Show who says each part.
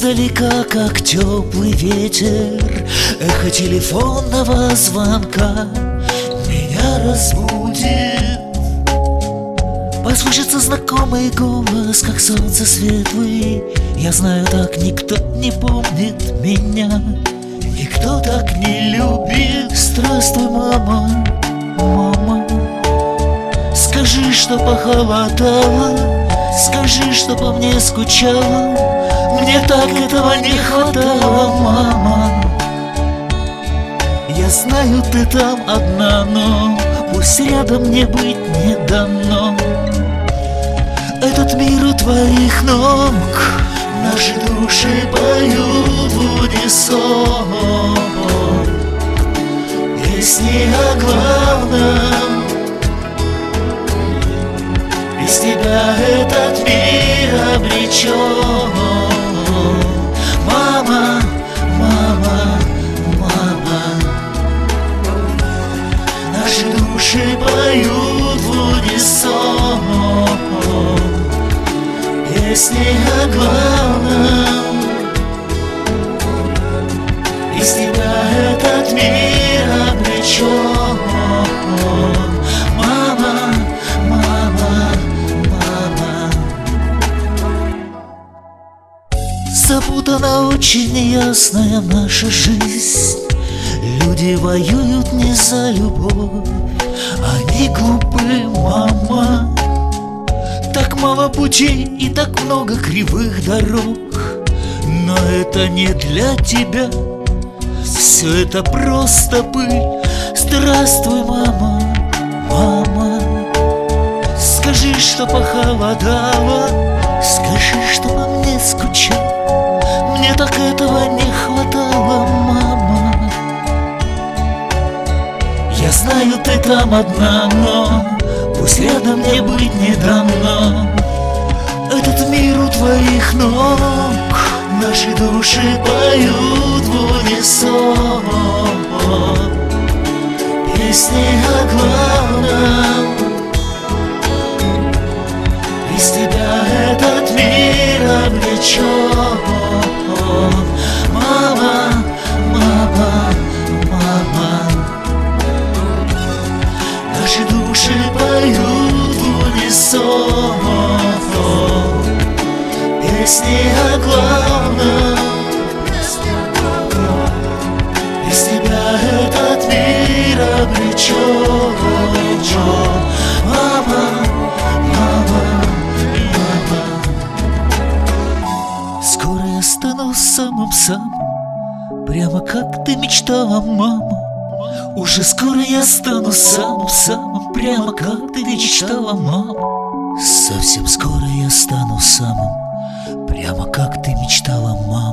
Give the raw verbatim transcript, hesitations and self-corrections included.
Speaker 1: издалека, как теплый ветер, эхо телефонного звонка меня разбудит. Послышится знакомый голос, как солнце светлый. Я знаю, так никто не помнит меня, никто так не любит. Здравствуй, мама, мама. Скажи, что похолодало, скажи, что по мне скучала. Мне так этого не хватало, мама. Я знаю, ты там одна, но пусть рядом мне быть не дано. Этот мир у твоих ног, наши души поют в унисон песни о главном. Без тебя этот мир обречен. Мама, мама, мама. Наши души поют в унисон песни о главном. Без тебя этот мир обречен. Мама, мама, мама. Запутана очень неясная наша жизнь. Люди воюют не за любовь, они глупы, мама. Так мало путей и так много кривых дорог, но это не для тебя, все это просто пыль. Здравствуй, мама, мама. Скажи, что похолодало, скажи, что по мне скучал. Мне так этого не хватало, мама. Я знаю, ты там одна, но пусть рядом мне быть не дано. Этот мир у твоих ног, наши души поют в унисон песни о главном. Без тебя этот мир обречен. Мама, мама, мама. Наши души поют в унисон песни о главном. Без тебя этот мир обречен. Мама, мама, мама. Скоро я стану самым-самым, прямо как ты мечтала, мама. Уже скоро я стану самым-самым, прямо как ты мечтала, мама. Совсем скоро я стану самым, прямо как ты мечтала, мама.